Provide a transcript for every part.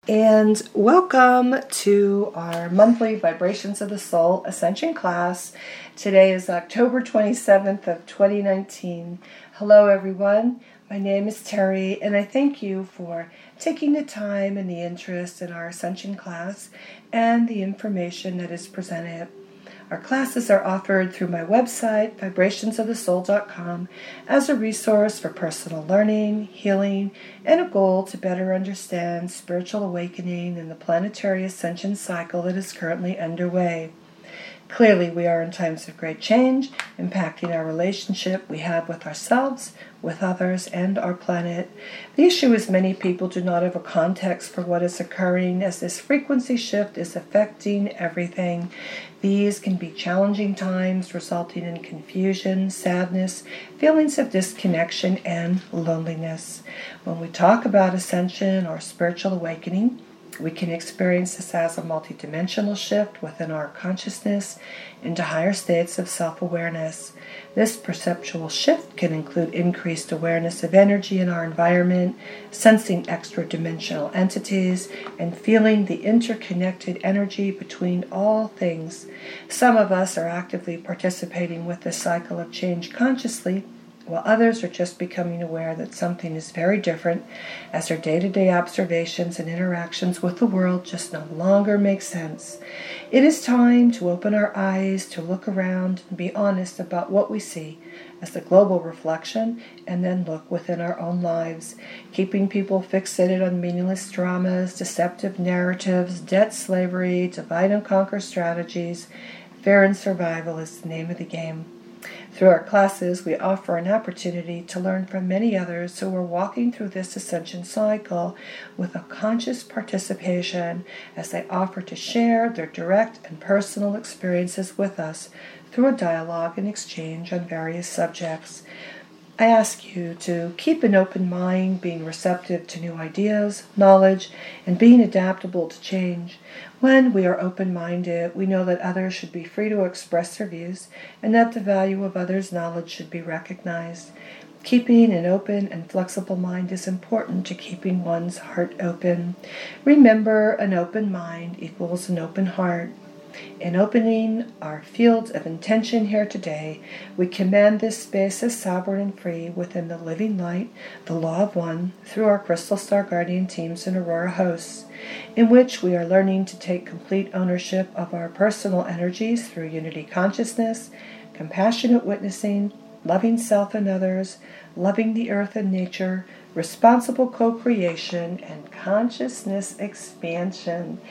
And welcome to our monthly Vibrations of the Soul Ascension class. Today is October 27th of 2019. Hello everyone, my name is Terry and I thank you for taking the time and the interest in our Ascension class and the information that is presented. Our classes are offered through my website, vibrationsofthesoul.com, as a resource for personal learning, healing, and a goal to better understand spiritual awakening and the planetary ascension cycle that is currently underway. Clearly, we are in times of great change, impacting our relationship we have with ourselves, with others, and our planet. The issue is many people do not have a context for what is occurring as this frequency shift is affecting everything. These can be challenging times, resulting in confusion, sadness, feelings of disconnection, and loneliness. When we talk about ascension or spiritual awakening, we can experience this as a multidimensional shift within our consciousness into higher states of self-awareness. This perceptual shift can include increased awareness of energy in our environment, sensing extra-dimensional entities, and feeling the interconnected energy between all things. Some of us are actively participating with this cycle of change consciously, while others are just becoming aware that something is very different as their day-to-day observations and interactions with the world just no longer make sense. It is time to open our eyes, to look around and be honest about what we see as the global reflection, and then look within our own lives. Keeping people fixated on meaningless dramas, deceptive narratives, debt slavery, divide and conquer strategies, fear and survival is the name of the game. Through our classes, we offer an opportunity to learn from many others who are walking through this ascension cycle with a conscious participation as they offer to share their direct and personal experiences with us through a dialogue and exchange on various subjects. I ask you to keep an open mind, being receptive to new ideas, knowledge, and being adaptable to change. When we are open-minded, we know that others should be free to express their views and that the value of others' knowledge should be recognized. Keeping an open and flexible mind is important to keeping one's heart open. Remember, an open mind equals an open heart. In opening our fields of intention here today, we command this space as sovereign and free within the living light, the law of one, through our Crystal Star Guardian teams and Aurora hosts, in which we are learning to take complete ownership of our personal energies through unity consciousness, compassionate witnessing, loving self and others, loving the earth and nature, responsible co-creation, and consciousness expansion.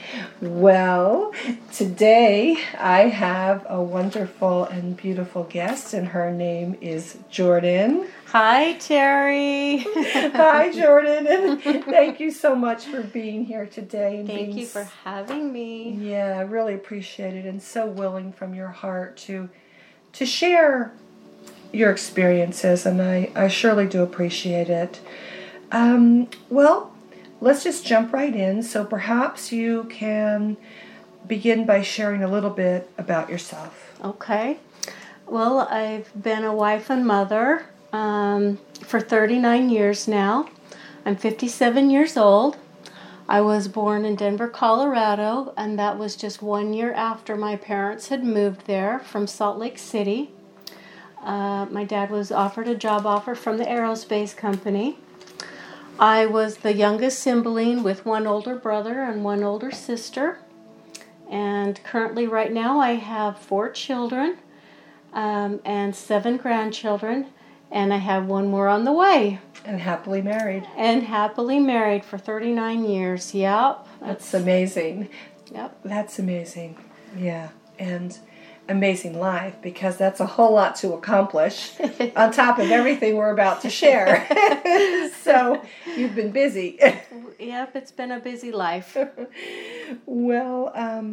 Well, today I have a wonderful and beautiful guest, and her name is Jordan. Hi, Terry. Hi, Jordan, and thank you so much for being here today. And Thank you for having me. Yeah, I really appreciate it, and so willing from your heart to share your experiences, and I surely do appreciate it. Well, let's just jump right in. So perhaps you can begin by sharing a little bit about yourself. Okay. Well, I've been a wife and mother for 39 years now. I'm 57 years old. I was born in Denver, Colorado, and that was just 1 year after my parents had moved there from Salt Lake City. My dad was offered a job offer from the aerospace company. I was the youngest sibling with one older brother and one older sister. And currently right now I have 4 children and 7 grandchildren. And I have one more on the way. And happily married. And happily married for 39 years. Yep. That's amazing. Yep. That's amazing. Yeah. And amazing life, because that's a whole lot to accomplish on top of everything we're about to share. So you've been busy. Yep, it's been a busy life. Well,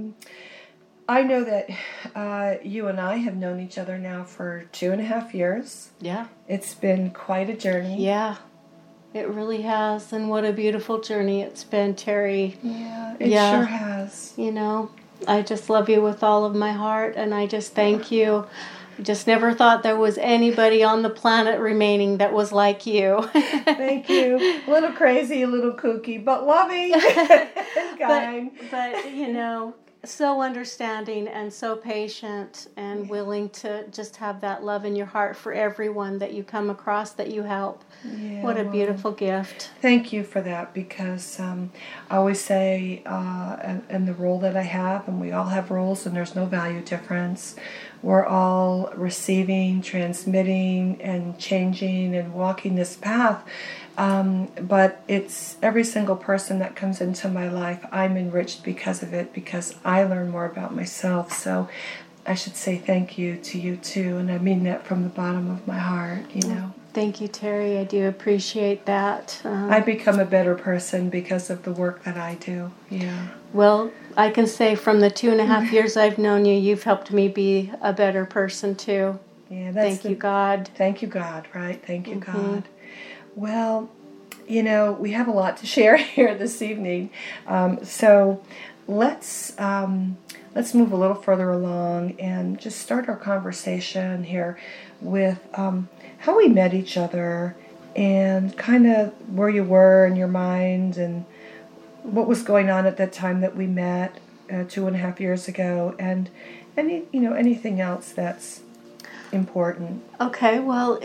I know that you and I have known each other now for 2.5 years. Yeah. It's been quite a journey. Yeah, it really has. And what a beautiful journey it's been, Terry. Yeah, it sure has. You know, I just love you with all of my heart, and I just thank you Just never thought there was anybody on the planet remaining that was like you. Thank you. A little crazy, a little kooky, but loving and kind. But you know, so understanding and so patient and willing to just have that love in your heart for everyone that you come across, that you help. Yeah, what a beautiful gift. Thank you for that, because I always say, in the role that I have, and we all have roles and there's no value difference, we're all receiving, transmitting, and changing and walking this path. But it's every single person that comes into my life, I'm enriched because of it, because I learn more about myself. So I should say thank you to you too, and I mean that from the bottom of my heart, you know. Thank you, Terry. I do appreciate that. I become a better person because of the work that I do. Yeah. Well, I can say from the 2.5 years I've known you, you've helped me be a better person too. Yeah. Thank you, God. Thank you, God. Right. Thank you, God. Well, you know, we have a lot to share here this evening. So let's move a little further along and just start our conversation here with how we met each other and kind of where you were in your mind and what was going on at that time that we met 2.5 years ago, and anything else that's important. Okay, well,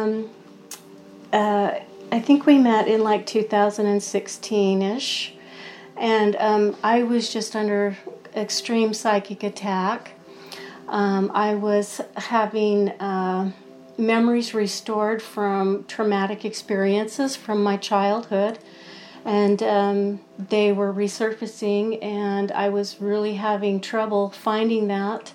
I think we met in like 2016-ish, and I was just under extreme psychic attack. I was having memories restored from traumatic experiences from my childhood, and they were resurfacing, and I was really having trouble finding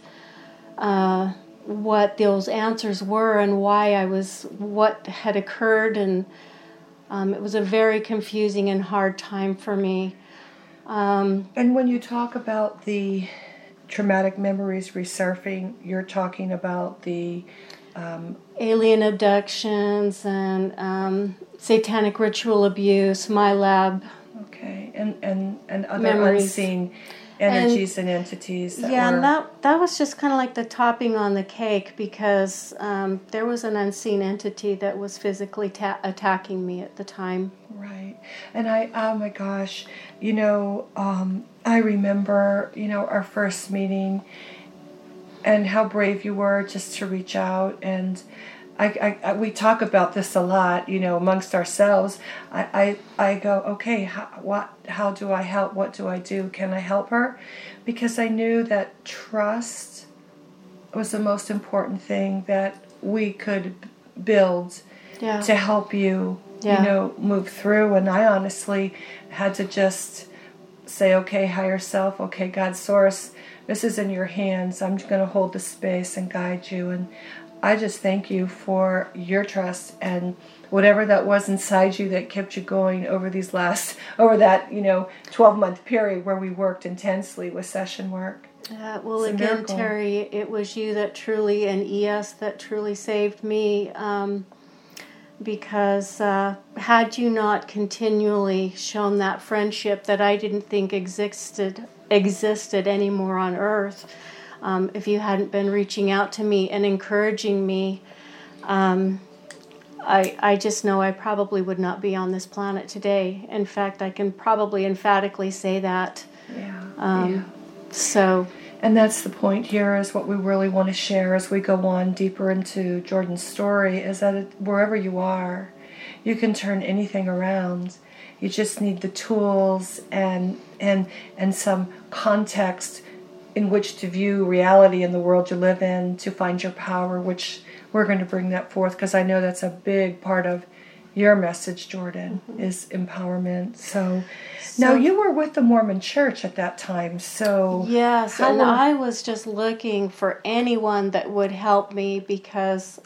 what those answers were and what had occurred, and it was a very confusing and hard time for me. And when you talk about the traumatic memories resurfacing, you're talking about the alien abductions and satanic ritual abuse, my lab. Okay, and other memories. Unseen energies and entities. And that was just kind of like the topping on the cake, because there was an unseen entity that was physically attacking me at the time. Right, and oh my gosh, I remember, our first meeting, and how brave you were just to reach out. And we talk about this a lot, amongst ourselves. I go, okay, how do I help? What do I do? Can I help her? Because I knew that trust was the most important thing that we could build to help you, move through. And I honestly had to just say, okay, higher self, okay, God, source, this is in your hands. I'm going to hold the space and guide you. And I just thank you for your trust and whatever that was inside you that kept you going over that 12-month period where we worked intensely with session work. Well, again, Terry, it was you that truly, and ES that truly saved me, because had you not continually shown that friendship that I didn't think existed anymore on Earth, if you hadn't been reaching out to me and encouraging me, I just know I probably would not be on this planet today. In fact, I can probably emphatically say that. And that's the point here, is what we really want to share as we go on deeper into Jordan's story, is that wherever you are, you can turn anything around. You just need the tools and some context in which to view reality in the world you live in, to find your power, which we're going to bring that forth, because I know that's a big part of your message, Jordan, is empowerment. So now you were with the Mormon Church at that time. So yes, I was just looking for anyone that would help me, because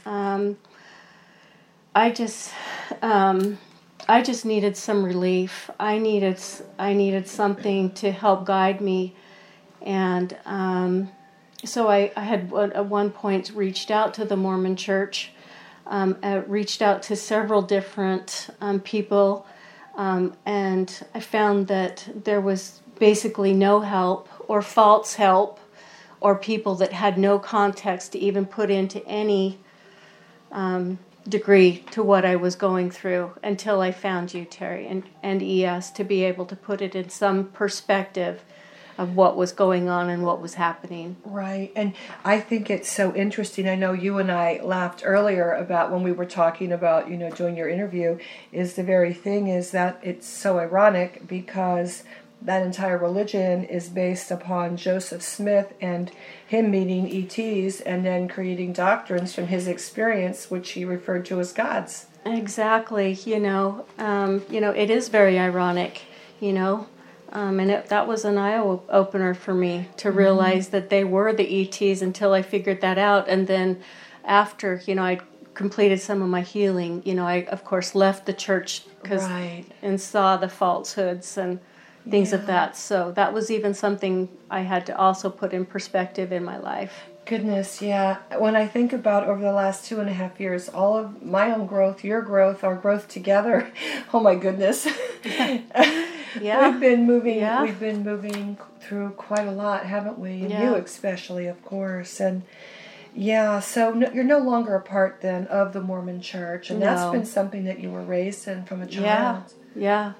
I just needed some relief. I needed something to help guide me. And so I had at one point reached out to the Mormon Church, reached out to several different people, and I found that there was basically no help, or false help, or people that had no context to even put into any degree to what I was going through until I found you, Terry, and ES, to be able to put it in some perspective of what was going on and what was happening. Right. And I think it's so interesting. I know you and I laughed earlier about when we were talking about, doing your interview, is the very thing is that it's so ironic because that entire religion is based upon Joseph Smith and him meeting ETs and then creating doctrines from his experience, which he referred to as gods. Exactly. It is very ironic, and that was an eye-opener for me to realize that they were the ETs until I figured that out. And then after, I completed some of my healing, I, of course, left the church and saw the falsehoods and things of that. So that was even something I had to also put in perspective in my life. Goodness, yeah. When I think about over the last 2.5 years, all of my own growth, your growth, our growth together, oh my goodness. Yeah. We've been moving through quite a lot, haven't we? And you especially, of course. And so you're no longer a part then of the Mormon Church, and that's been something that you were raised in from a child. Yeah.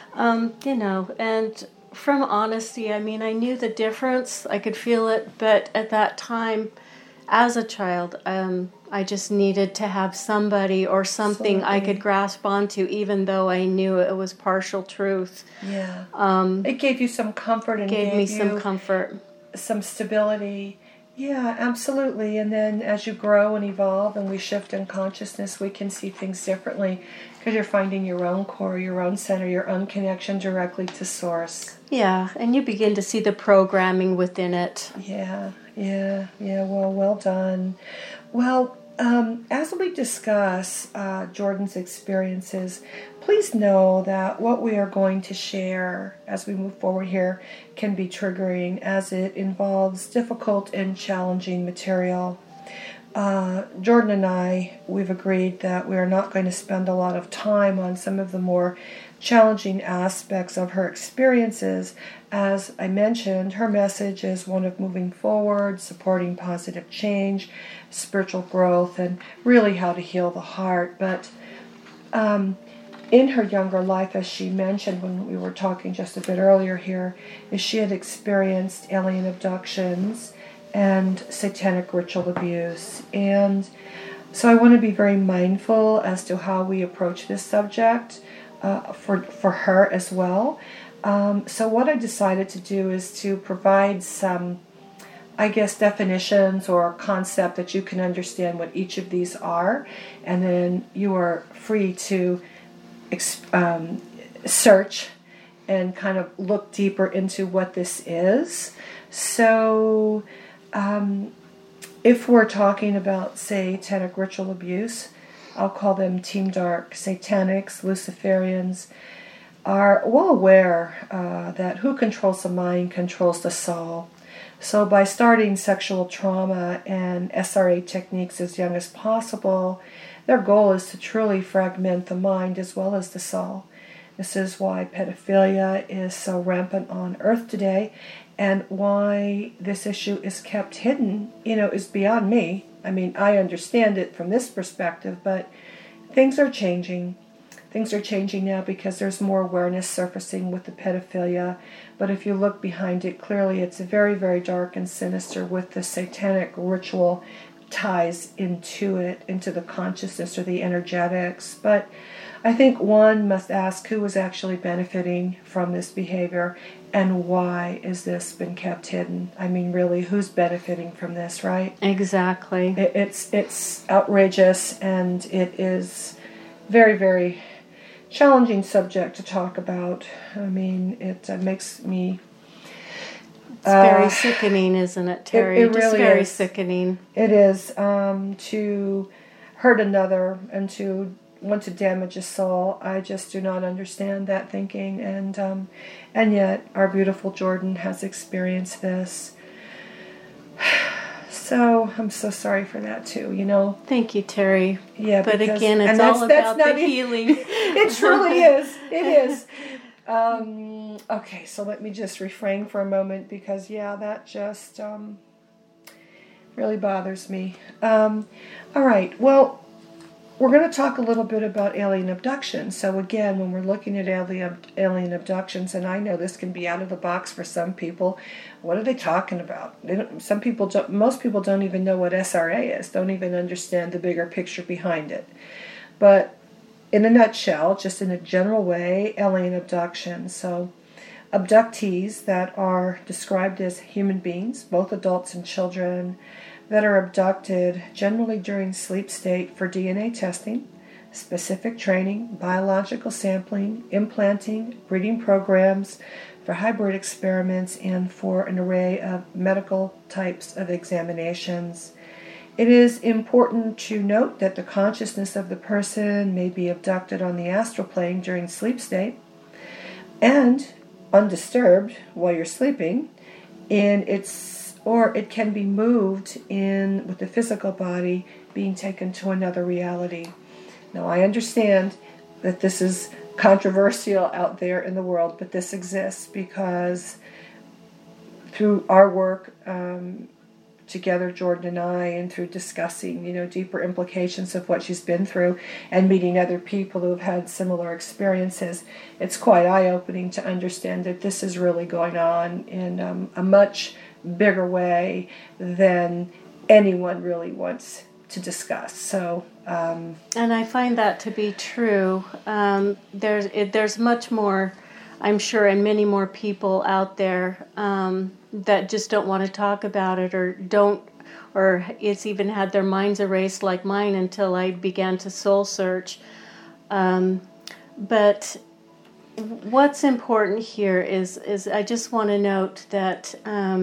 And from honesty, I knew the difference. I could feel it, but at that time, as a child, I just needed to have somebody or something I could grasp onto, even though I knew it was partial truth. Yeah. It gave you some comfort and gave me some comfort, some stability. Yeah, absolutely. And then as you grow and evolve and we shift in consciousness, we can see things differently because you're finding your own core, your own center, your own connection directly to Source. Yeah, and you begin to see the programming within it. Yeah. Well done. Well, as we discuss Jordan's experiences, please know that what we are going to share as we move forward here can be triggering as it involves difficult and challenging material. Jordan and we've agreed that we are not going to spend a lot of time on some of the more challenging aspects of her experiences. As I mentioned, her message is one of moving forward, supporting positive change, spiritual growth, and really how to heal the heart. But in her younger life, as she mentioned when we were talking just a bit earlier here, is she had experienced alien abductions and satanic ritual abuse. And so I want to be very mindful as to how we approach this subject for her as well. So what I decided to do is to provide some, definitions or concept that you can understand what each of these are, and then you are free to search and kind of look deeper into what this is. So if we're talking about satanic ritual abuse, I'll call them Team Dark, Satanics, Luciferians, are well aware that who controls the mind controls the soul. So by starting sexual trauma and SRA techniques as young as possible, their goal is to truly fragment the mind as well as the soul. This is why pedophilia is so rampant on Earth today, and why this issue is kept hidden, is beyond me. I understand it from this perspective, but things are changing. Things are changing now because there's more awareness surfacing with the pedophilia. But if you look behind it, clearly it's very, very dark and sinister with the satanic ritual ties into it, into the consciousness or the energetics. But I think one must ask who is actually benefiting from this behavior and why is this been kept hidden? Really, who's benefiting from this, right? Exactly. It's outrageous, and it is very, very challenging subject to talk about. It makes me... It's very sickening, isn't it, Terry? It really very is. Sickening. It is, to hurt another and to want to damage a soul. I just do not understand that thinking, and yet our beautiful Jordan has experienced this. So I'm so sorry for that too, Thank you, Terry. Yeah, but again, it's all about the healing. It truly is. It is. Okay, so let me just refrain for a moment because that just Really bothers me. All right, well, we're going to talk a little bit about alien abduction. So again, when we're looking at alien abductions, and I know this can be out of the box for some people, what are they talking about? Most people don't even know what SRA is, don't even understand the bigger picture behind it. But in a nutshell, just in a general way, alien abduction. So abductees that are described as human beings, both adults and children, that are abducted generally during sleep state for DNA testing, specific training, biological sampling, implanting, breeding programs, for hybrid experiments, and for an array of medical types of examinations. It is important to note that the consciousness of the person may be abducted on the astral plane during sleep state and undisturbed while you're sleeping, or it can be moved in with the physical body being taken to another reality. Now, I understand that this is controversial out there in the world, but this exists because through our work together, Jordan and I, and through discussing, deeper implications of what she's been through and meeting other people who have had similar experiences, it's quite eye-opening to understand that this is really going on in a much bigger way than anyone really wants to discuss. So, and I find that to be true. There's much more, I'm sure, and many more people out there that just don't want to talk about it, or it's even had their minds erased like mine until I began to soul search. But what's important here is I just want to note that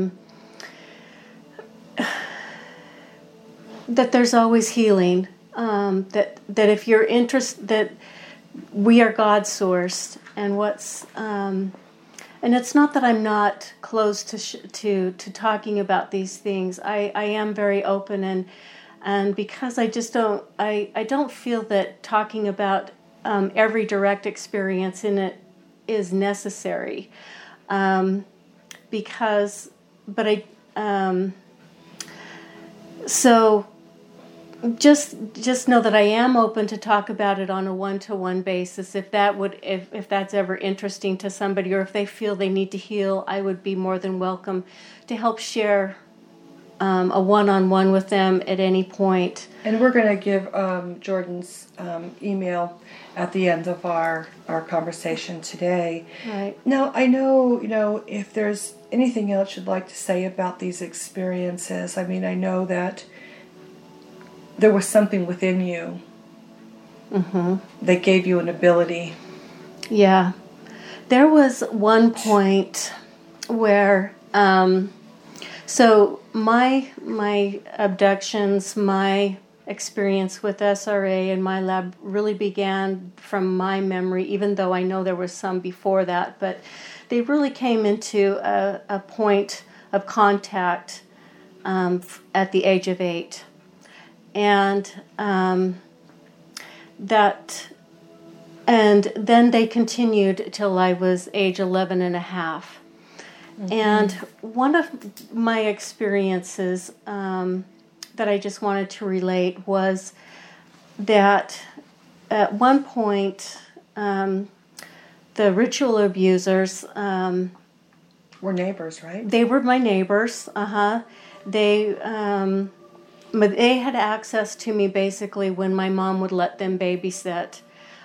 that there's always healing. That if you're interested, that we are God sourced, and and it's not that I'm not close to talking about these things. I am very open, and because I just don't feel that talking about every direct experience in it is necessary, so just know that I am open to talk about it on a one-to-one basis. If that's ever interesting to somebody, or if they feel they need to heal, I would be more than welcome to help share a one-on-one with them at any point. And we're going to give Jordan's email at the end of our conversation today. Right. Now, I know, if there's anything else you'd like to say about these experiences. I mean, I know that there was something within you that gave you an ability. Yeah. There was one point where, so my abductions, my experience with SRA and my lab really began from my memory, even though I know there was some before that, but they really came into a point of contact at the age of 8. And then they continued till I was age 11 and a half. And one of my experiences that I just wanted to relate was that at one point the ritual abusers were neighbors, right? They were my neighbors. They had access to me basically when my mom would let them babysit.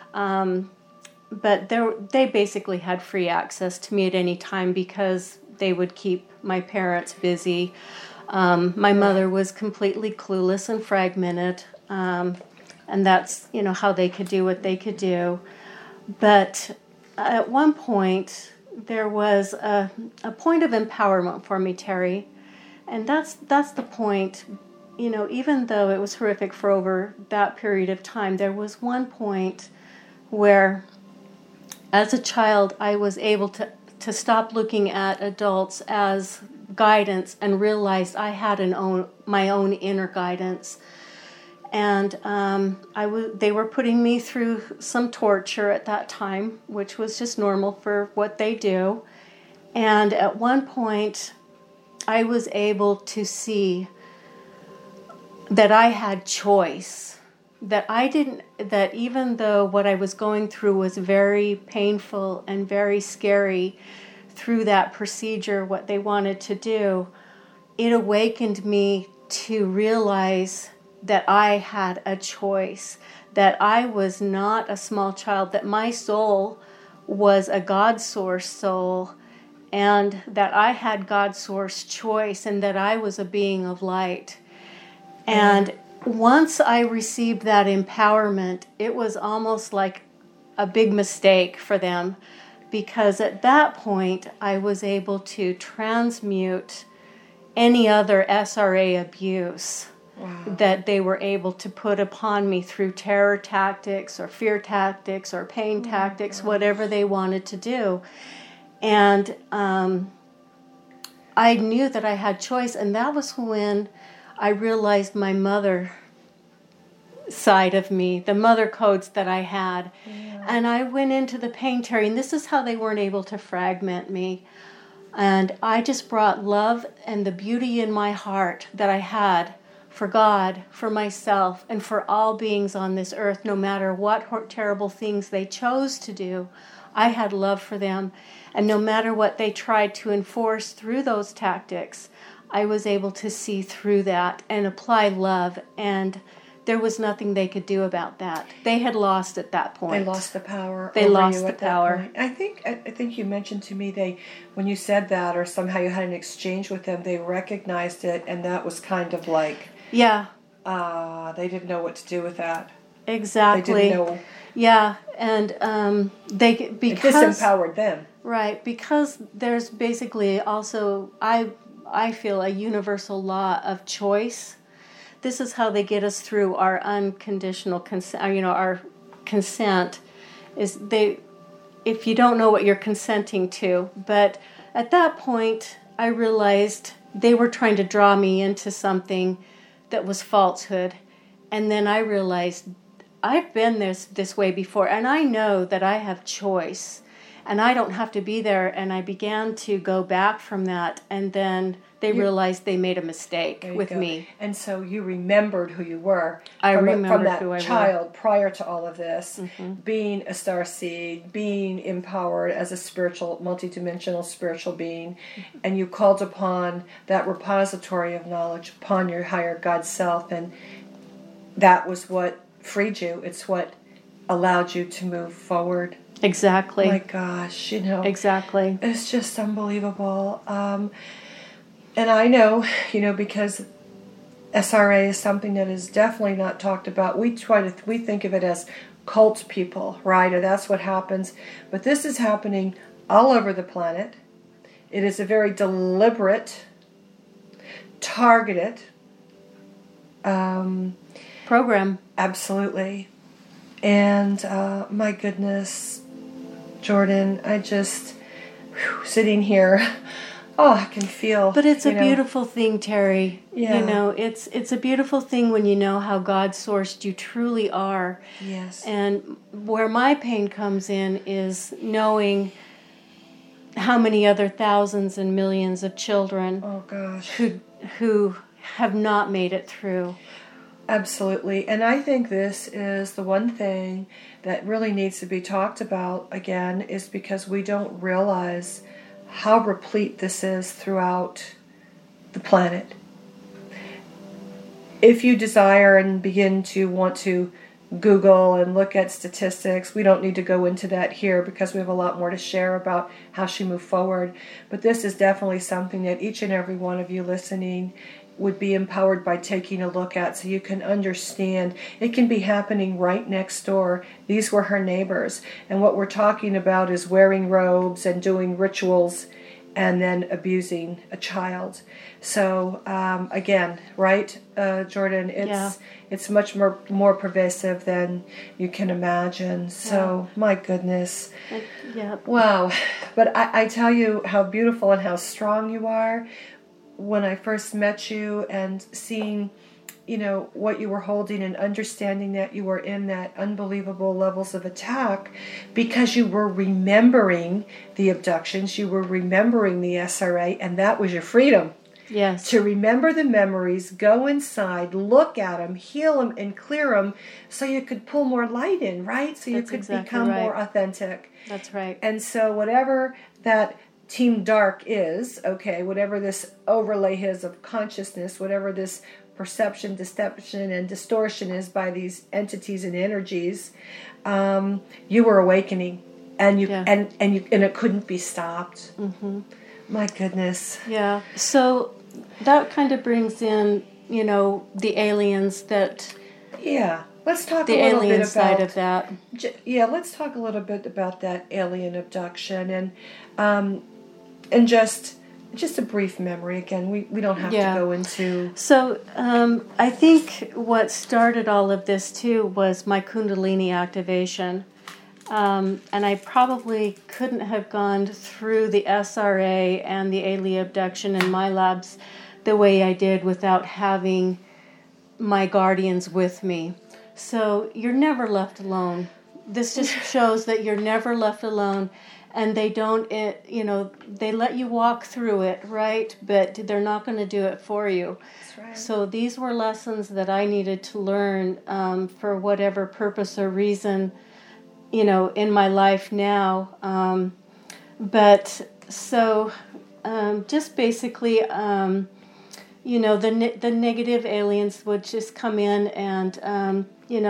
But they basically had free access to me at any time because they would keep my parents busy. My mother was completely clueless and fragmented, and that's how they could do what they could do. But at one point, there was a point of empowerment for me, Terry, and that's the point. Even though it was horrific for over that period of time, there was one point where, as a child, I was able to stop looking at adults as guidance and realized I had my own inner guidance. And they were putting me through some torture at that time, which was just normal for what they do. And at one point, I was able to see that I had choice, that even though what I was going through was very painful and very scary through that procedure, what they wanted to do, it awakened me to realize that I had a choice, that I was not a small child, that my soul was a God source soul, and that I had God source choice, and that I was a being of light. And once I received that empowerment, it was almost like a big mistake for them, because at that point I was able to transmute any other SRA abuse that they were able to put upon me through terror tactics or fear tactics or pain tactics, whatever they wanted to do. And I knew that I had choice, and that was when I realized my mother side of me, the mother codes that I had. Yeah. And I went into the pain, Terry, and this is how they weren't able to fragment me. And I just brought love and the beauty in my heart that I had for God, for myself, and for all beings on this earth, no matter what terrible things they chose to do. I had love for them. And no matter what they tried to enforce through those tactics, I was able to see through that and apply love. And there was nothing they could do about that. They had lost at that point. They lost the power. They lost the power. I think you mentioned to me when you said that, or somehow you had an exchange with them, they recognized it, and that was kind of like, yeah, they didn't know what to do with that. Exactly. They didn't know. Yeah, and because it disempowered them. Right, because there's basically also I feel a universal law of choice. This is how they get us through our unconditional consent. Our consent is if you don't know what you're consenting to. But at that point, I realized they were trying to draw me into something that was falsehood. And then I realized I've been this way before, and I know that I have choice, and I don't have to be there. And I began to go back from that, and then they realized they made a mistake with me. And so you remembered who you were. I remembered from who I that child prior to all of this, being a starseed, being empowered as a spiritual, multidimensional spiritual being, and you called upon that repository of knowledge, upon your higher God self, and that was what freed you. It's what allowed you to move forward. Exactly. Oh my gosh, Exactly. It's just unbelievable. And I know, because SRA is something that is definitely not talked about. We think of it as cult people, right? Or that's what happens. But this is happening all over the planet. It is a very deliberate, targeted program. Absolutely. And my goodness, Jordan, I just, sitting here, I can feel. But it's a beautiful thing, Terry. Yeah. It's a beautiful thing when you know how God-sourced you truly are. Yes. And where my pain comes in is knowing how many other thousands and millions of children who have not made it through. Absolutely. And I think this is the one thing that really needs to be talked about again, is because we don't realize how replete this is throughout the planet. If you desire and begin to want to Google and look at statistics, we don't need to go into that here because we have a lot more to share about how she moved forward. But this is definitely something that each and every one of you listening would be empowered by taking a look at, so you can understand it can be happening right next door. These were her neighbors, and what we're talking about is wearing robes and doing rituals and then abusing a child. So again, right, Jordan, it's much more pervasive than you can imagine. So my goodness. Wow. But I tell you how beautiful and how strong you are. When I first met you and seeing, what you were holding and understanding that you were in that unbelievable levels of attack because you were remembering the abductions, you were remembering the SRA, and that was your freedom. Yes. To remember the memories, go inside, look at them, heal them, and clear them so you could pull more light in, right? So you could become more authentic. That's right. And so whatever that Team Dark is, okay, whatever this overlay is of consciousness, whatever this perception, deception, and distortion is by these entities and energies, you were awakening, and and it couldn't be stopped. Mm-hmm. My goodness. Yeah. So that kind of brings in, the aliens that. Yeah. Let's talk the a little alien bit side about of that. Yeah, let's talk a little bit about that alien abduction and just a brief memory. Again, we don't have to go into. So I think what started all of this too was my Kundalini activation. And I probably couldn't have gone through the SRA and the alien abduction in my labs the way I did without having my guardians with me. So you're never left alone. This just shows that you're never left alone, and they don't, they let you walk through it, right? But they're not going to do it for you. That's right. So these were lessons that I needed to learn for whatever purpose or reason, in my life now. Just basically, the negative aliens would just come in and,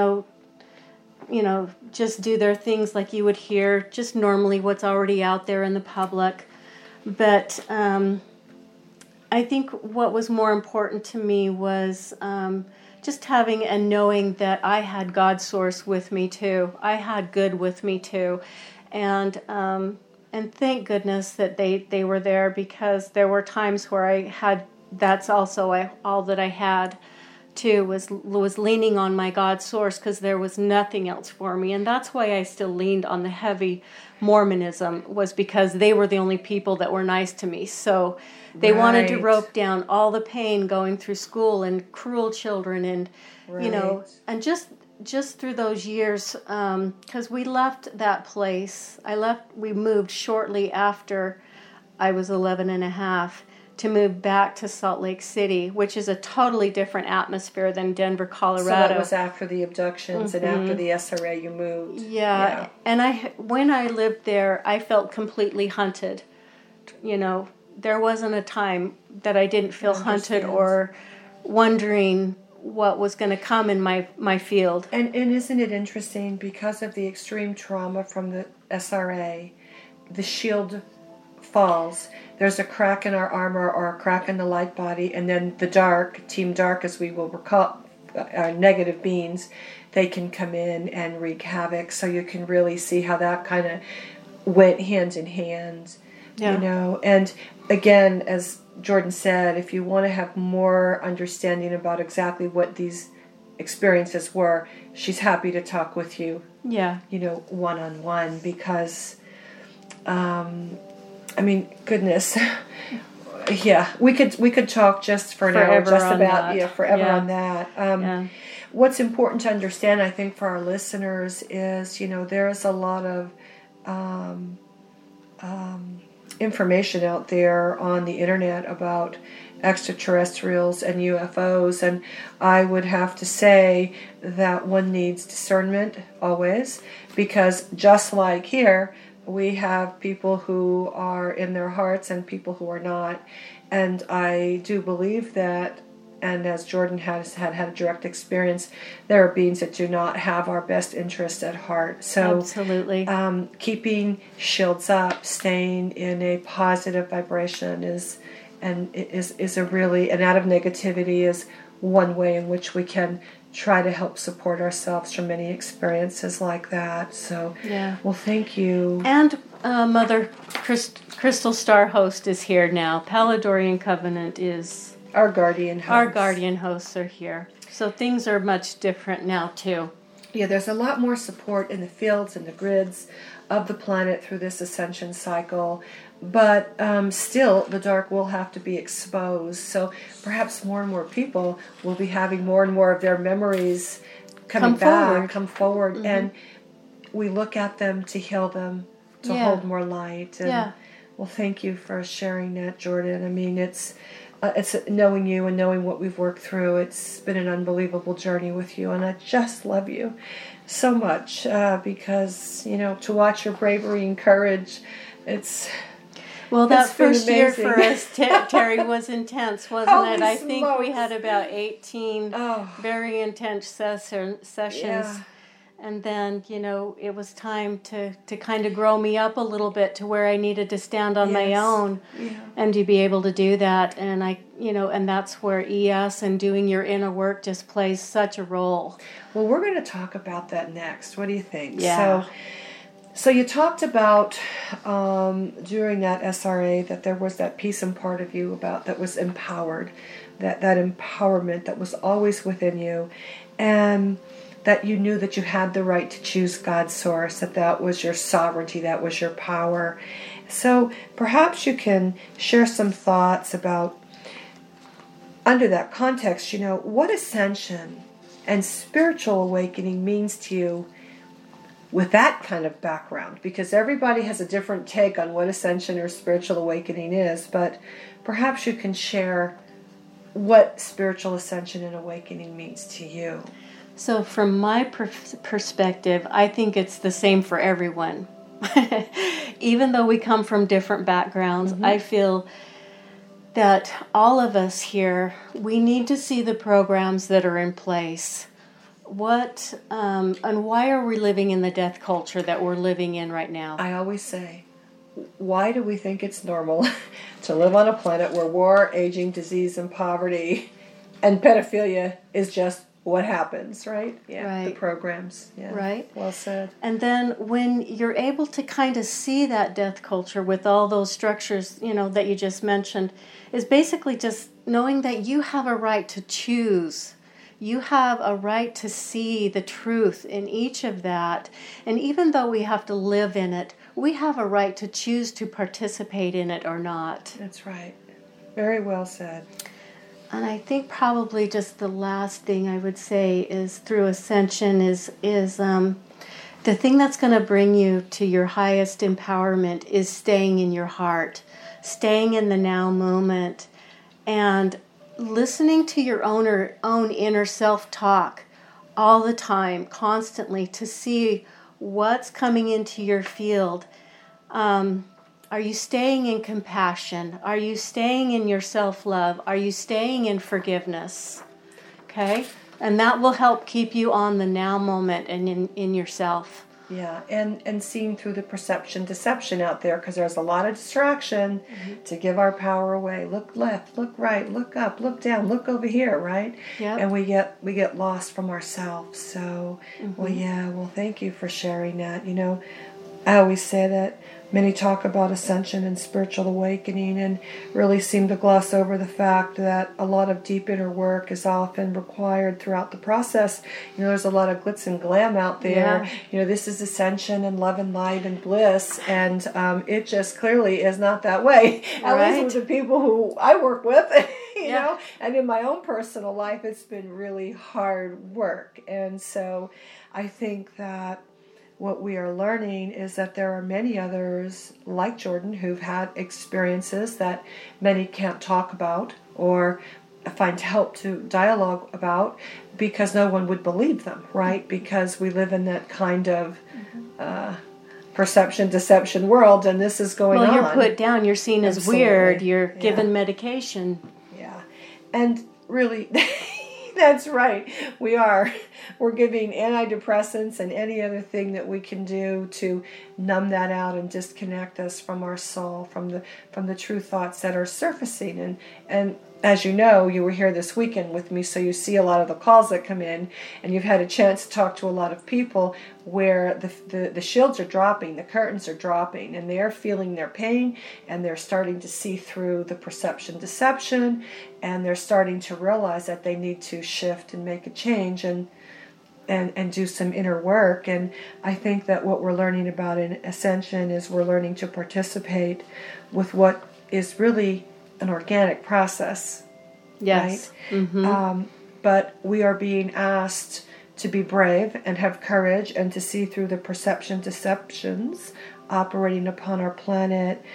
just do their things like you would hear, just normally what's already out there in the public. But I think what was more important to me was just having and knowing that I had God's source with me too. I had good with me too. And thank goodness that they were there, because there were times where I had, that's also all that I had too, was leaning on my God source, because there was nothing else for me. And that's why I still leaned on the heavy Mormonism, was because they were the only people that were nice to me. So they wanted to rope down all the pain going through school and cruel children and, and just through those years, because we left that place. We moved shortly after I was 11 and a half to move back to Salt Lake City, which is a totally different atmosphere than Denver, Colorado. So that was after the abductions and after the SRA you moved. Yeah. And when I lived there, I felt completely hunted. There wasn't a time that I didn't feel hunted or wondering what was going to come in my field. And isn't it interesting, because of the extreme trauma from the SRA, the shield falls, there's a crack in our armor or a crack in the light body, and then the dark, Team Dark as we will recall, our negative beings, they can come in and wreak havoc. So you can really see how that kind of went hand in hand, and again, as Jordan said, if you want to have more understanding about exactly what these experiences were, she's happy to talk with you, one-on-one, because goodness, we could talk just for an hour, just about forever on that. What's important to understand, I think, for our listeners is, there's a lot of information out there on the internet about extraterrestrials and UFOs, and I would have to say that one needs discernment always, because just like here, we have people who are in their hearts and people who are not. And I do believe that, and as Jordan has had a direct experience, there are beings that do not have our best interests at heart. So absolutely, keeping shields up, staying in a positive vibration is a really, and out of negativity is one way in which we can try to help support ourselves from many experiences like that. So, well, thank you. And Mother Crystal Star Host is here now. Paladorian Covenant is our guardian host. Our guardian hosts are here. So things are much different now, too. Yeah, there's a lot more support in the fields and the grids of the planet through this ascension cycle. But still, the dark will have to be exposed. So perhaps more and more people will be having more and more of their memories come forward. Mm-hmm. And we look at them to heal them, to hold more light. And, well, thank you for sharing that, Jordan. I mean, it's it's knowing you and knowing what we've worked through. It's been an unbelievable journey with you, and I just love you so much because, to watch your bravery and courage, Well, that first year amazing. for us, Terry, was intense, wasn't Holy it? I think we smokes. had about 18 very intense sessions. Yeah. And then, it was time to kind of grow me up a little bit to where I needed to stand on my own and to be able to do that. And and that's where ES and doing your inner work just plays such a role. Well, we're going to talk about that next. What do you think? Yeah. So you talked about during that SRA that there was that piece and part of you that was empowered, that empowerment that was always within you, and that you knew that you had the right to choose God's source, that was your sovereignty, that was your power. So perhaps you can share some thoughts about, under that context, what ascension and spiritual awakening means to you with that kind of background, because everybody has a different take on what ascension or spiritual awakening is, but perhaps you can share what spiritual ascension and awakening means to you. So from my perspective, I think it's the same for everyone. Even though we come from different backgrounds, I feel that all of us here, we need to see the programs that are in place. What and why are we living in the death culture that we're living in right now? I always say, why do we think it's normal to live on a planet where war, aging, disease, and poverty and pedophilia is just what happens, right? Yeah, right. The programs. Yeah. Right. Well said. And then when you're able to kind of see that death culture with all those structures, that you just mentioned, is basically just knowing that you have a right to choose. You have a right to see the truth in each of that. And even though we have to live in it, we have a right to choose to participate in it or not. That's right. Very well said. And I think probably just the last thing I would say is through ascension is the thing that's going to bring you to your highest empowerment is staying in your heart, staying in the now moment, and listening to your own inner self-talk all the time, constantly, to see what's coming into your field. Are you staying in compassion? Are you staying in your self-love? Are you staying in forgiveness? Okay? And that will help keep you on the now moment and in yourself. Yeah, and seeing through the perception deception out there, because there's a lot of distraction to give our power away. Look left, look right, look up, look down, look over here, right? Yep. And we get lost from ourselves. So, well, thank you for sharing that. I always say that many talk about ascension and spiritual awakening and really seem to gloss over the fact that a lot of deep inner work is often required throughout the process. There's a lot of glitz and glam out there. Yeah. This is ascension and love and light and bliss, and it just clearly is not that way. At least with the people who I work with, you know, and in my own personal life, it's been really hard work. And so I think that what we are learning is that there are many others like Jordan who've had experiences that many can't talk about or find help to dialogue about because no one would believe them, right? Because we live in that kind of perception, deception world, and this is going on. Well, you're put down, you're seen as weird, you're given medication. Yeah. And really... That's right. We're giving antidepressants and any other thing that we can do to numb that out and disconnect us from our soul, from the true thoughts that are surfacing. And as you know, you were here this weekend with me, so you see a lot of the calls that come in, and you've had a chance to talk to a lot of people where the shields are dropping, the curtains are dropping, and they're feeling their pain, and they're starting to see through the perception deception, and they're starting to realize that they need to shift and make a change and do some inner work. And I think that what we're learning about in Ascension is we're learning to participate with what is really an organic process. Yes. Right? Mm-hmm. But we are being asked to be brave and have courage and to see through the perception deceptions operating upon our planet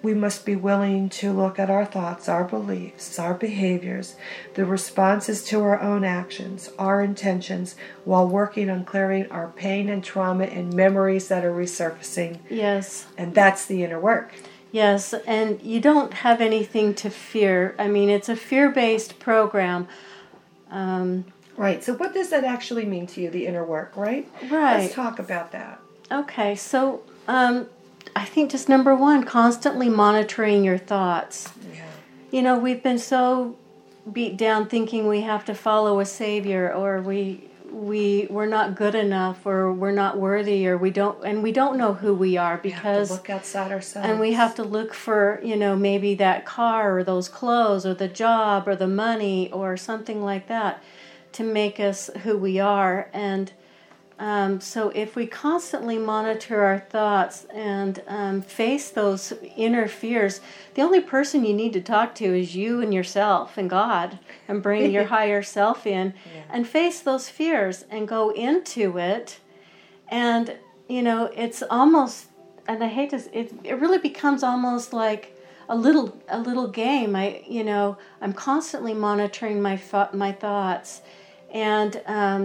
we must be willing to look at our thoughts, our beliefs, our behaviors, the responses to our own actions, our intentions, while working on clearing our pain and trauma and memories that are resurfacing. Yes. And that's the inner work. Yes, and you don't have anything to fear. I mean, it's a fear-based program. Right. So what does that actually mean to you, the inner work, right? Right. Let's talk about that. Okay, so I think just number one, constantly monitoring your thoughts. Yeah. You know, we've been so beat down thinking we have to follow a savior, or we're not good enough, or we're not worthy, or we don't know who we are, because we have to look outside ourselves. And we have to look for, maybe that car or those clothes or the job or the money or something like that to make us who we are. And so if we constantly monitor our thoughts and face those inner fears, the only person you need to talk to is you and yourself and God, and bring your higher self in and face those fears and go into it. And, it's almost, and I hate this, it really becomes almost like a little game. I'm constantly monitoring my thoughts. And,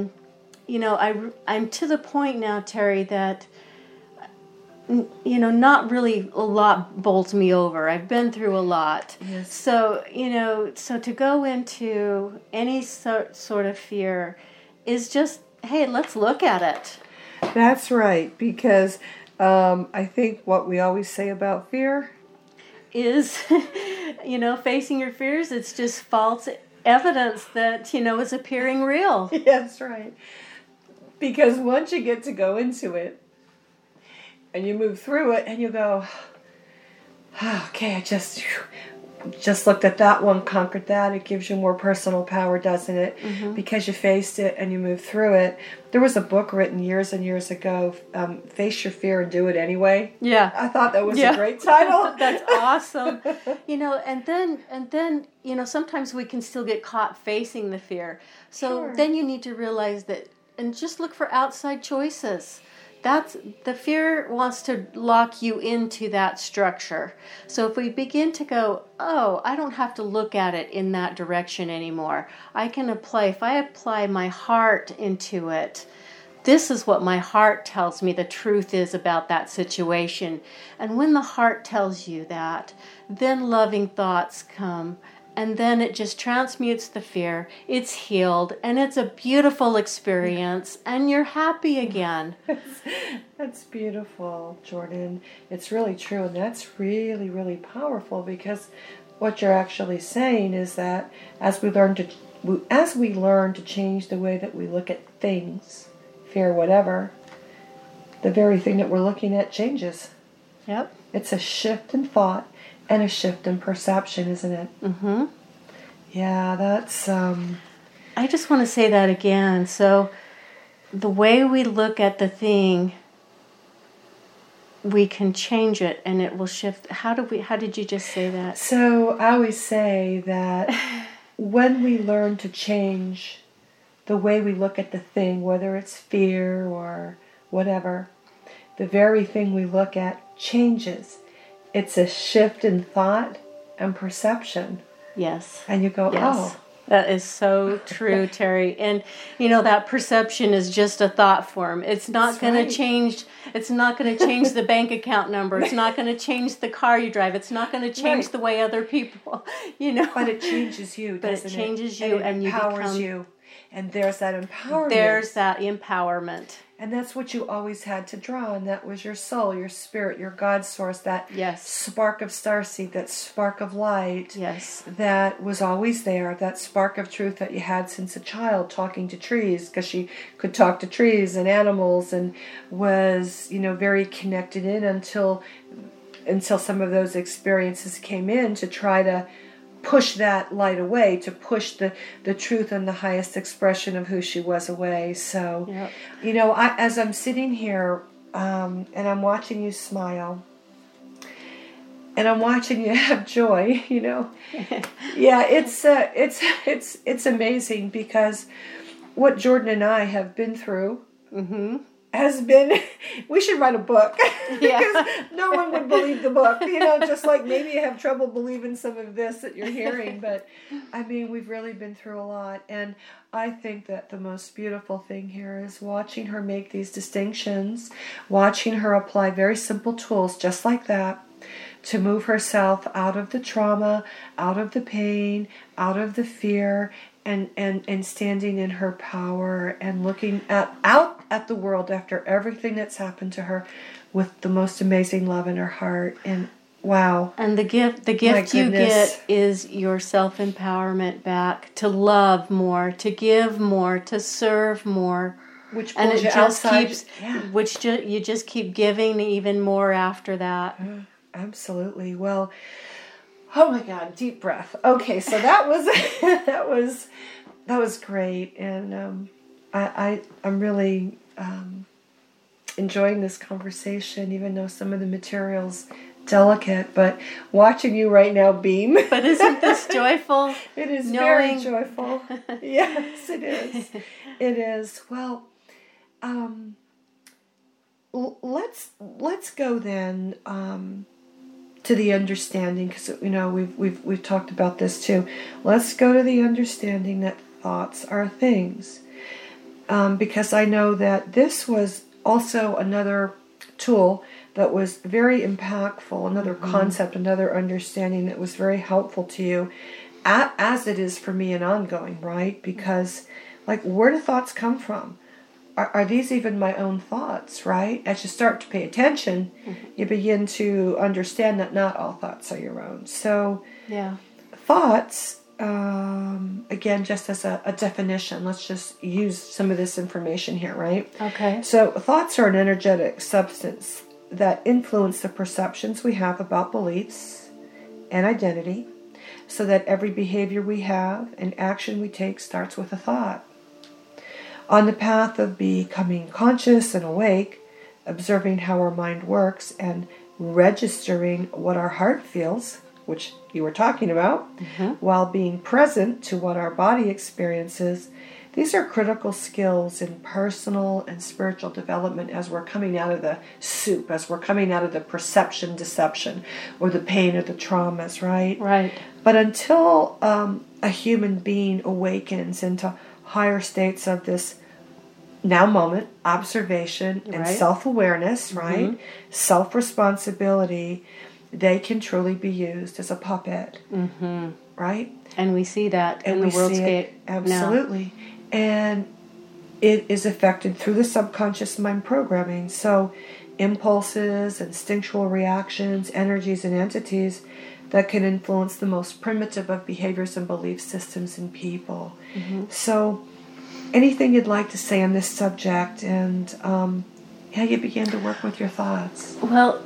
I'm to the point now, Terry, that, not really a lot bowls me over. I've been through a lot. Yes. So, so to go into any sort of fear is just, hey, let's look at it. That's right, because I think what we always say about fear is, facing your fears, it's just false evidence that, is appearing real. That's right. Because once you get to go into it, and you move through it, and you go, okay, I just looked at that one, conquered that. It gives you more personal power, doesn't it? Mm-hmm. Because you faced it and you moved through it. There was a book written years and years ago, Face Your Fear and Do It Anyway. Yeah. I thought that was a great title. That's awesome. And then, sometimes we can still get caught facing the fear. So then you need to realize that, and just look for outside choices. That's the fear wants to lock you into that structure. So if we begin to go, oh, I don't have to look at it in that direction anymore. If I apply my heart into it, this is what my heart tells me the truth is about that situation. And when the heart tells you that, then loving thoughts come. And then it just transmutes the fear. It's healed, and it's a beautiful experience, and you're happy again. That's beautiful, Jordan. It's really true, and that's really, really powerful, because what you're actually saying is that as we learn to change the way that we look at things, fear, whatever, the very thing that we're looking at changes. Yep. It's a shift in thought and a shift in perception, isn't it? Mm-hmm. Yeah, that's... I just want to say that again. So, the way we look at the thing, we can change it, and it will shift. How did you just say that? So, I always say that when we learn to change the way we look at the thing, whether it's fear or whatever, the very thing we look at changes. It's a shift in thought and perception. Yes. And you go, yes. Oh. That is so true, Terry. And, that perception is just a thought form. It's not going to change. It's not going to change the bank account number. It's not going to change the car you drive. It's not going to change the way other people, But it changes you, doesn't it? But it changes you, and it empowers you. And there's that empowerment. There's that empowerment. And that's what you always had to draw, and that was your soul, your spirit, your God source, that spark of starseed, that spark of light that was always there, that spark of truth that you had since a child, talking to trees, because she could talk to trees and animals and was, very connected in until some of those experiences came in to try to push that light away, to push the truth and the highest expression of who she was away. So, as I'm sitting here and I'm watching you smile, and I'm watching you have joy, yeah, it's amazing, because what Jordan and I have been through, has been, we should write a book. Yeah. Because no one would believe the book. Just like maybe you have trouble believing some of this that you're hearing. But, I mean, we've really been through a lot. And I think that the most beautiful thing here is watching her make these distinctions, watching her apply very simple tools just like that to move herself out of the trauma, out of the pain, out of the fear, and standing in her power and looking out at the world after everything that's happened to her with the most amazing love in her heart. And wow. And the gift you get is your self-empowerment back to love more, to give more, to serve more. Which pulls and it you just outside. Keeps, you just keep giving even more after that. Absolutely. Well, oh my God, deep breath. Okay, so that was that was great, and I'm really enjoying this conversation, even though some of the material's delicate. But watching you right now beam. But isn't this joyful? It is very joyful. Yes, it is. It is. Well, let's go then. To the understanding, because we've talked about this too. Let's go to the understanding that thoughts are things, because I know that this was also another tool that was very impactful, another concept, another understanding that was very helpful to you, as it is for me and ongoing, right? Because, like, where do thoughts come from? Are these even my own thoughts, right? As you start to pay attention, you begin to understand that not all thoughts are your own. So, thoughts, again, just as a definition, let's just use some of this information here, right? Okay. So, thoughts are an energetic substance that influence the perceptions we have about beliefs and identity, so that every behavior we have and action we take starts with a thought. On the path of becoming conscious and awake, observing how our mind works and registering what our heart feels, which you were talking about, while being present to what our body experiences, these are critical skills in personal and spiritual development as we're coming out of the soup, as we're coming out of the perception deception or the pain or the traumas, right? Right. But until a human being awakens into higher states of this now moment, observation, and self-awareness, right? Self-responsibility, they can truly be used as a puppet, right? And we see that in the worldscape. Absolutely. Now. And it is affected through the subconscious mind programming. So impulses, instinctual reactions, energies, and entities that can influence the most primitive of behaviors and belief systems in people. So anything you'd like to say on this subject and how you began to work with your thoughts? Well,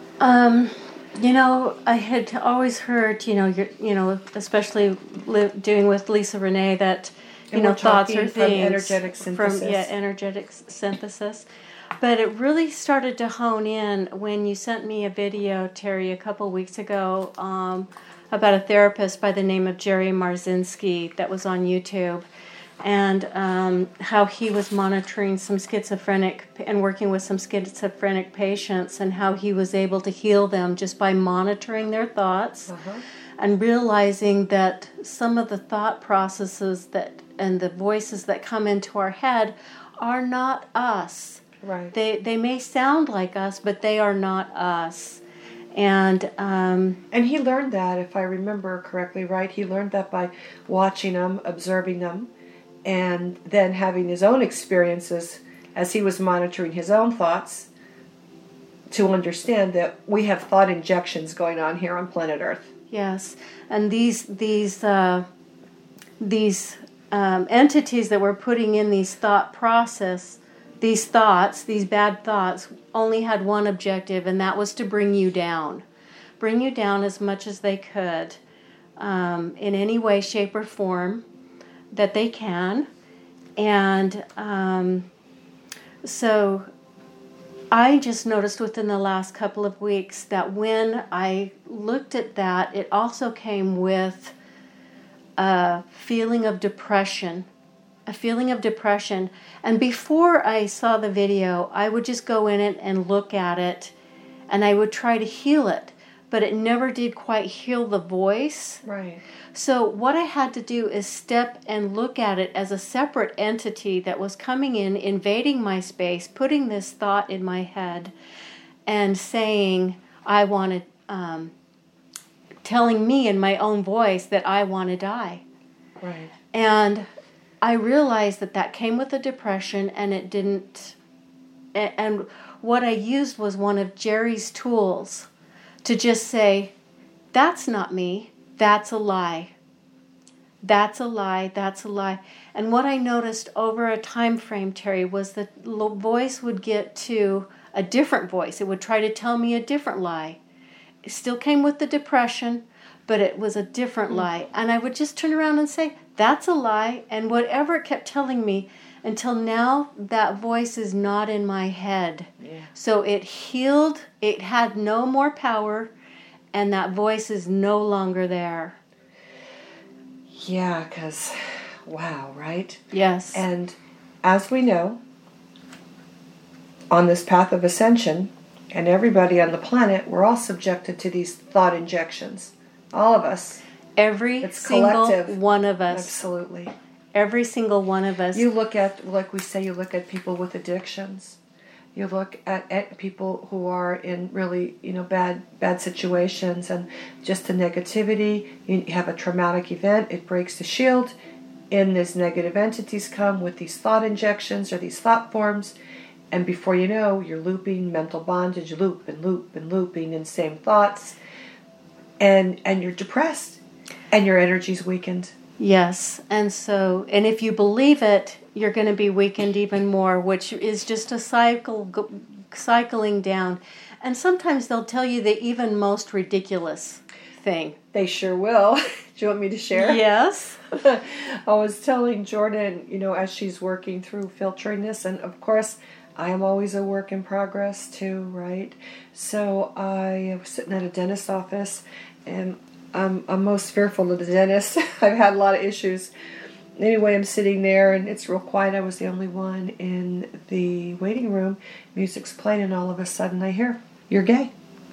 I had always heard, especially doing with Lisa Renee, that thoughts are things energetic synthesis. Energetic synthesis. But it really started to hone in when you sent me a video, Terry, a couple weeks ago, about a therapist by the name of Jerry Marzinski that was on YouTube. And how he was monitoring some schizophrenic and working with some schizophrenic patients, and how he was able to heal them just by monitoring their thoughts and realizing that some of the thought processes and the voices that come into our head are not us. Right. They may sound like us, but they are not us. And he learned that, if I remember correctly, right? He learned that by watching them, observing them, and then having his own experiences as he was monitoring his own thoughts to understand that we have thought injections going on here on planet Earth. Yes, and these entities that we're putting in these thought process, these bad thoughts, only had one objective, and that was to bring you down as much as they could, in any way, shape, or form that they can. And so I just noticed within the last couple of weeks that when I looked at that, it also came with a feeling of depression a feeling of depression. And before I saw the video, I would just go in it and look at it, and I would try to heal it, but it never did quite heal the voice. Right. So what I had to do is step and look at it as a separate entity that was coming in, invading my space, putting this thought in my head, and saying, I want to, telling me in my own voice that I want to die. Right. And I realized that that came with the depression, and it didn't. And what I used was one of Jerry's tools to just say, that's not me, that's a lie. That's a lie, that's a lie. And what I noticed over a time frame, Terry, was that the voice would get to a different voice. It would try to tell me a different lie. It still came with the depression, but it was a different lie. And I would just turn around and say, that's a lie. And whatever it kept telling me, until now, that voice is not in my head. Yeah. So it healed, it had no more power, and that voice is no longer there. Yeah, because, wow, right? Yes. And as we know, on this path of ascension, and everybody on the planet, we're all subjected to these thought injections. All of us. Every It's single collective. one of us. Absolutely. Every single one of us. You look at, like we say, you look at people with addictions. You look at people who are in really, bad situations, and just the negativity. You have a traumatic event, it breaks the shield, and these negative entities come with these thought injections or these thought forms, and before you know, you're looping mental bondage, loop and loop and looping in same thoughts, and you're depressed, and your energy's weakened. Yes, and if you believe it, you're going to be weakened even more, which is just a cycling down. And sometimes they'll tell you the even most ridiculous thing. They sure will. Do you want me to share? Yes. I was telling Jordan, as she's working through filtering this, and of course, I am always a work in progress too, right? So I was sitting at a dentist's office, and I'm most fearful of the dentist. I've had a lot of issues. Anyway, I'm sitting there, and it's real quiet. I was the only one in the waiting room. Music's playing, and all of a sudden I hear, "You're gay."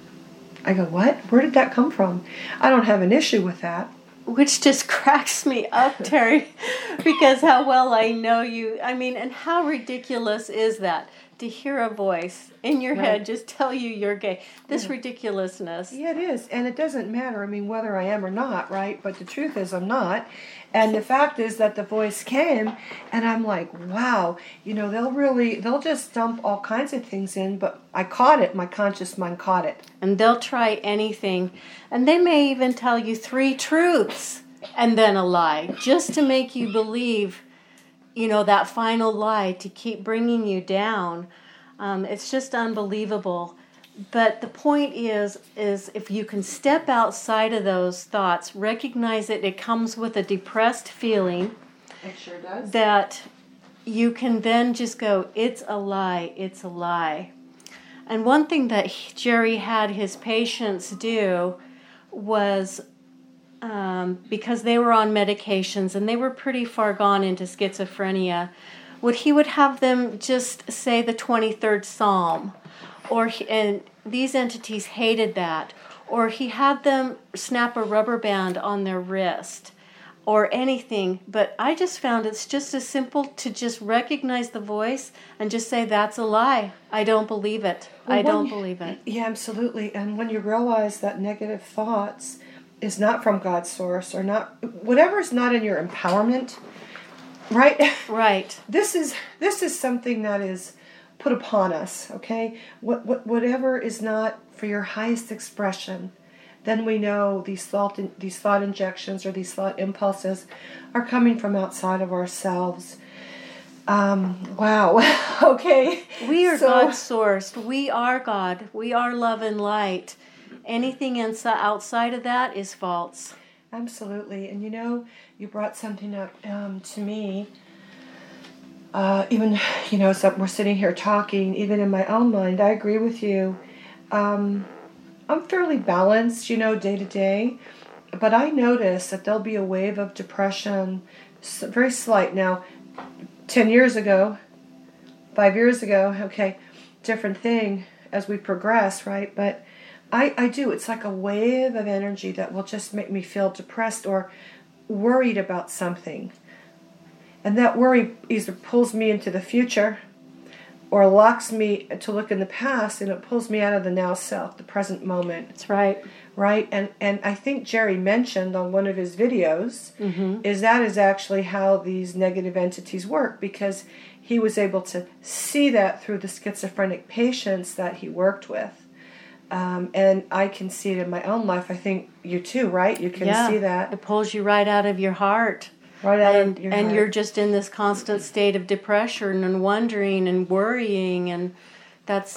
I go, "What? Where did that come from?" I don't have an issue with that. Which just cracks me up, Terry, because how well I know you. I mean, and how ridiculous is that? To hear a voice in your head just tell you you're gay. This ridiculousness. Yeah, it is. And it doesn't matter, whether I am or not, right? But the truth is I'm not. And the fact is that the voice came, and I'm like, wow, they'll just dump all kinds of things in, but I caught it. My conscious mind caught it. And they'll try anything. And they may even tell you 3 truths and then a lie, just to make you believe, that final lie, to keep bringing you down. It's just unbelievable. But the point is if you can step outside of those thoughts, recognize it comes with a depressed feeling. It sure does. That you can then just go, it's a lie, it's a lie. And one thing that Jerry had his patients do was, because they were on medications and they were pretty far gone into schizophrenia, he would have them just say the 23rd Psalm. And these entities hated that. Or he had them snap a rubber band on their wrist or anything. But I just found it's just as simple to just recognize the voice and just say, that's a lie. I don't believe it. I don't believe it. Yeah, absolutely. And when you realize that negative thoughts is not from God's source, or not, whatever's not in your empowerment, right? Right. This is something that is put upon us, okay? Whatever is not for your highest expression, then we know these thought injections or these thought impulses are coming from outside of ourselves. Wow. Okay. We are God's sourced. We are God. We are love and light. Anything outside of that is false. Absolutely. And you brought something up to me. Even, so we're sitting here talking, even in my own mind, I agree with you. I'm fairly balanced, day to day, but I notice that there'll be a wave of depression, very slight. Now, 10 years ago, 5 years ago, okay, different thing as we progress, right? But I do. It's like a wave of energy that will just make me feel depressed or worried about something. And that worry either pulls me into the future or locks me to look in the past, and it pulls me out of the now self, the present moment. That's right. Right? And I think Jerry mentioned on one of his videos is that is actually how these negative entities work, because he was able to see that through the schizophrenic patients that he worked with. And I can see it in my own life. I think you too, right? You can see that. It pulls you right out of your heart. Right out of your heart. And you're just in this constant state of depression and wondering and worrying, and that's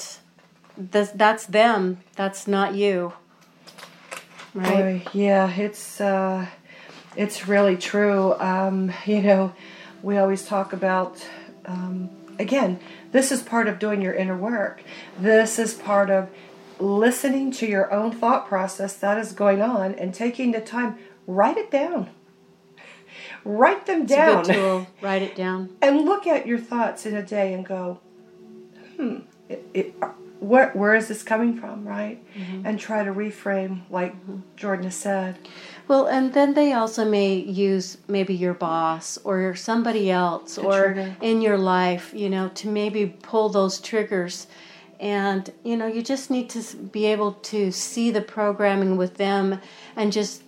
them. That's not you. Right? Yeah, it's really true. We always talk about, again, this is part of doing your inner work. This is part of listening to your own thought process that is going on and taking the time, write it down. Write them down. It's a good tool. Write it down. And look at your thoughts in a day and go, where is this coming from, right? And try to reframe, like Jordan has said. Well, and then they also may use maybe your boss or somebody else or in your life, to maybe pull those triggers. And, you just need to be able to see the programming with them and just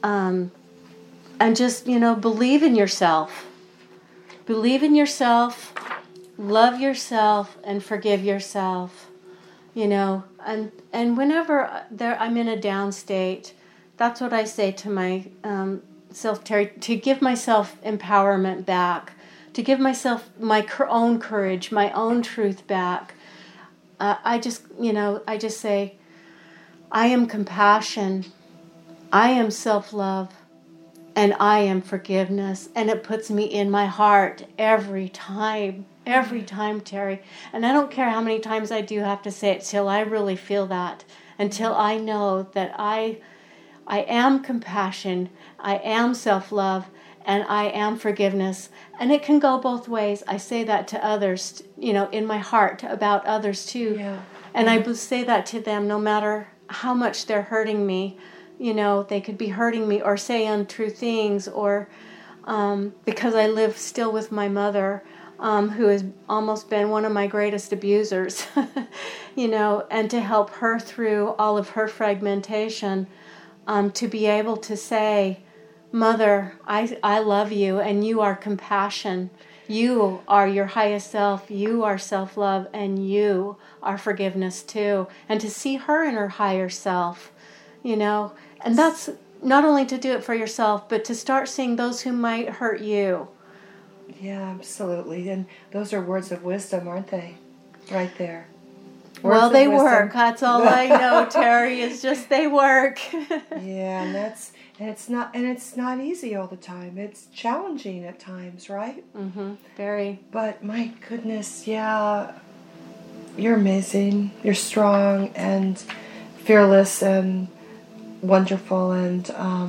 believe in yourself. Believe in yourself, love yourself, and forgive yourself. And whenever I'm in a down state, that's what I say to my self, Terry, to give myself empowerment back, to give myself my own courage, my own truth back. I just say, I am compassion, I am self-love, and I am forgiveness. And it puts me in my heart every time, Terry. And I don't care how many times I do have to say it till I really feel that, until I know that I am compassion, I am self-love, and I am forgiveness. And it can go both ways. I say that to others, in my heart about others too. Yeah. And I say that to them no matter how much they're hurting me. They could be hurting me or say untrue things, or because I live still with my mother, who has almost been one of my greatest abusers, and to help her through all of her fragmentation, to be able to say, Mother, I love you, and you are compassion. You are your highest self. You are self-love, and you are forgiveness too. And to see her in her higher self, and that's not only to do it for yourself, but to start seeing those who might hurt you. Yeah, absolutely. And those are words of wisdom, aren't they? Right there. Well, they work. That's all I know, Terry. Is just they work. Yeah, and it's not easy all the time. It's challenging at times, right? Very. But my goodness, yeah, you're amazing. You're strong and fearless and wonderful, and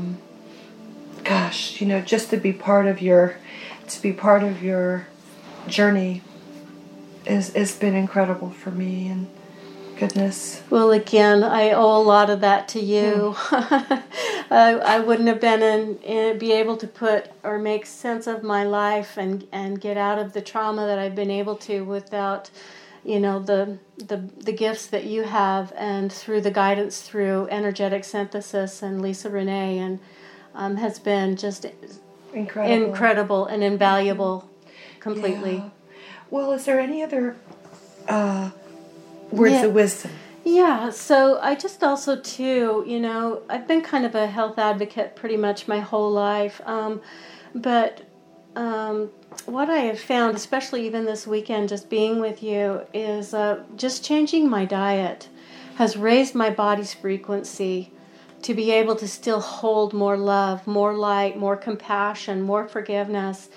gosh, just to be part of your journey has been incredible for me. And goodness. Well, again, I owe a lot of that to you. I wouldn't have be able to put or make sense of my life and get out of the trauma that I've been able to without, the gifts that you have, and through the guidance through energetic synthesis and Lisa Renee, and has been just incredible and invaluable completely. Yeah. Well, is there any other words of wisdom? Yeah, so I just also too, I've been kind of a health advocate pretty much my whole life, but what I have found, especially even this weekend, just being with you, is just changing my diet has raised my body's frequency to be able to still hold more love, more light, more compassion, more forgiveness.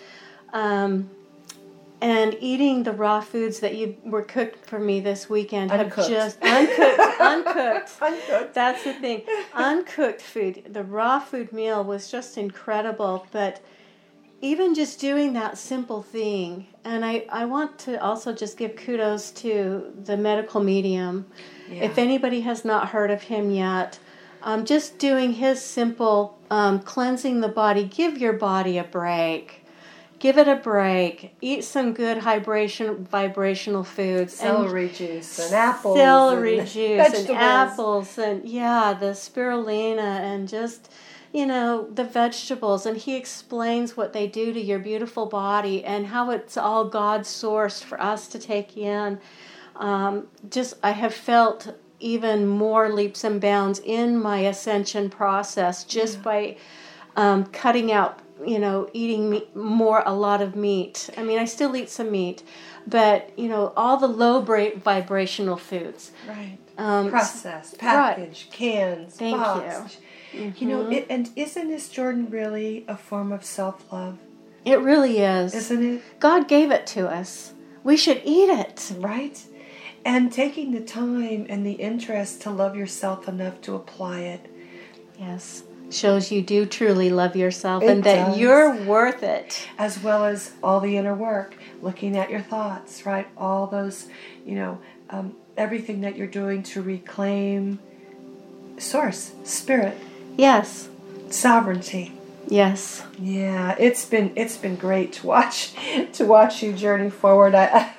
And eating the raw foods that you were cooked for me this weekend have just uncooked. That's the thing. Uncooked food. The raw food meal was just incredible, but even just doing that simple thing, and I want to also just give kudos to the medical medium. Yeah. If anybody has not heard of him yet, just doing his simple cleansing the body, give your body a break. Give it a break. Eat some good vibrational foods. Celery juice and apples. Celery and juice vegetables. and apples and, the spirulina and just, the vegetables. And he explains what they do to your beautiful body and how it's all God-sourced for us to take in. I have felt even more leaps and bounds in my ascension process just by cutting out, eating a lot of meat. I mean, I still eat some meat, but, all the low vibrational foods. Right. Processed, packaged, right. cans, Thank boxed. you. Mm-hmm. And isn't this, Jordan, really a form of self-love? It really is. Isn't it? God gave it to us. We should eat it. Right. And taking the time and the interest to love yourself enough to apply it. Yes. Shows you do truly love yourself and that you're worth it. As well as all the inner work, looking at your thoughts, right? All those, everything that you're doing to reclaim source, spirit. Yes. Sovereignty. Yes. Yeah, it's been great to watch you journey forward.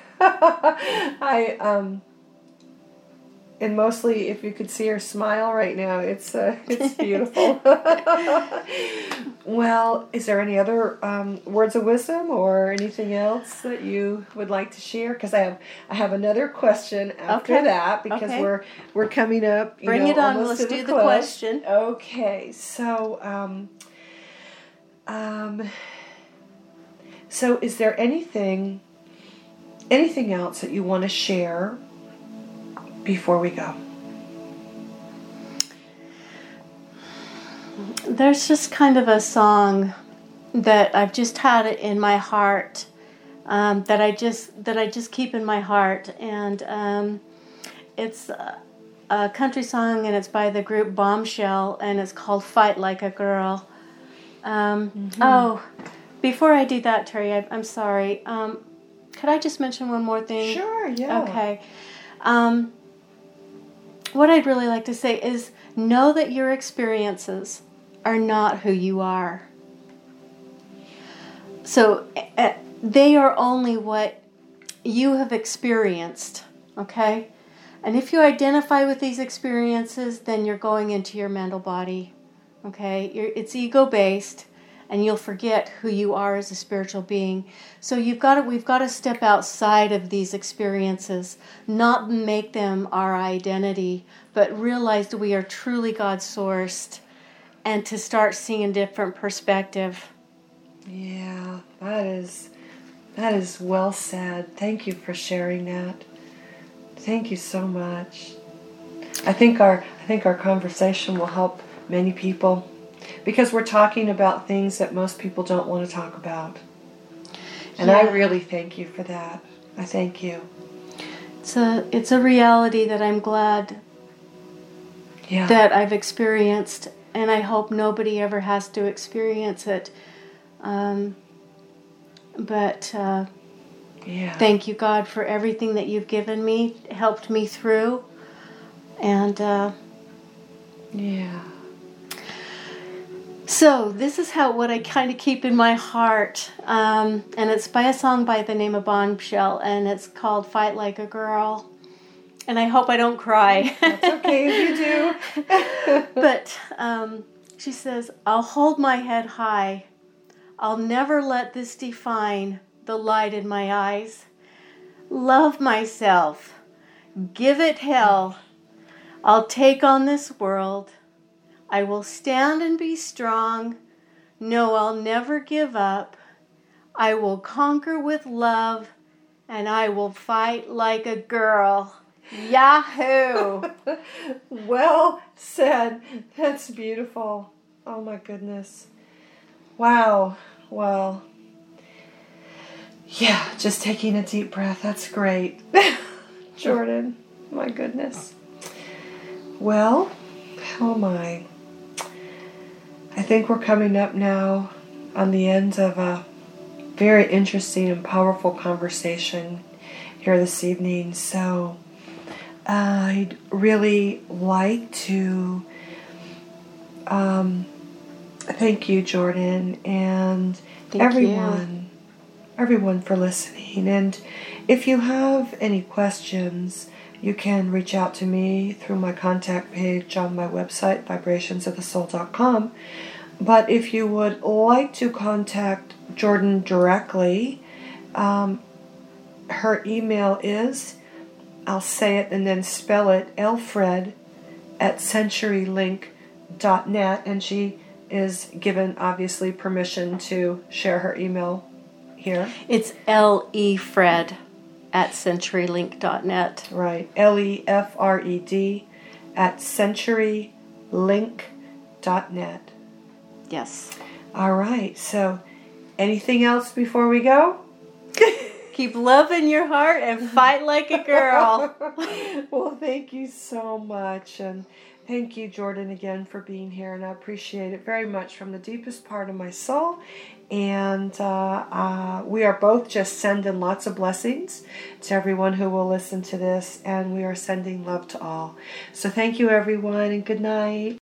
And mostly, if you could see her smile right now, it's beautiful. Well, is there any other words of wisdom or anything else that you would like to share? Because I have another question after that, because we're coming up. Bring it on. Let's do the question. Okay, so so is there anything else that you want to share before we go? There's just kind of a song that I've just had it in my heart, that I just keep in my heart, and it's a country song, and it's by the group Bombshell, and it's called "Fight Like a Girl." Oh, before I do that, Terry, I'm sorry. Could I just mention one more thing? Sure. Yeah. Okay. What I'd really like to say is know that your experiences are not who you are. So they are only what you have experienced, okay? And if you identify with these experiences, then you're going into your mental body, okay? It's ego-based, and you'll forget who you are as a spiritual being. So we've got to step outside of these experiences, not make them our identity, but realize that we are truly God-sourced, and to start seeing a different perspective. Yeah, that is well said. Thank you for sharing that. Thank you so much. I think our conversation will help many people, because we're talking about things that most people don't want to talk about. And I really thank you for that. I thank you. It's a reality that I'm glad that I've experienced, and I hope nobody ever has to experience it. Thank you, God, for everything that you've given me, helped me through, and So this is what I kind of keep in my heart, and it's by a song by the name of Bombshell, and it's called "Fight Like a Girl." And I hope I don't cry. That's okay if you do. But she says, "I'll hold my head high. I'll never let this define the light in my eyes. Love myself. Give it hell. I'll take on this world. I will stand and be strong. No, I'll never give up. I will conquer with love, and I will fight like a girl." Yahoo! Well said. That's beautiful. Oh my goodness. Wow. Well, yeah, just taking a deep breath. That's great. Jordan, my goodness. Well, how am I? I think we're coming up now on the end of very interesting and powerful conversation here this evening. So I'd really like to thank you, Jordan, and everyone for listening. And if you have any questions, you can reach out to me through my contact page on my website, vibrationsofthesoul.com. But if you would like to contact Jordan directly, her email is, I'll say it and then spell it, elfred@centurylink.net, and she is given, obviously, permission to share her email here. It's lefred@centurylink.net. Right, LEFRED@centurylink.net. Yes. All right, so anything else before we go? Keep love in your heart and fight like a girl. Well, thank you so much. And thank you, Jordan, again for being here. And I appreciate it very much from the deepest part of my soul. And we are both just sending lots of blessings to everyone who will listen to this. And we are sending love to all. So thank you, everyone, and good night.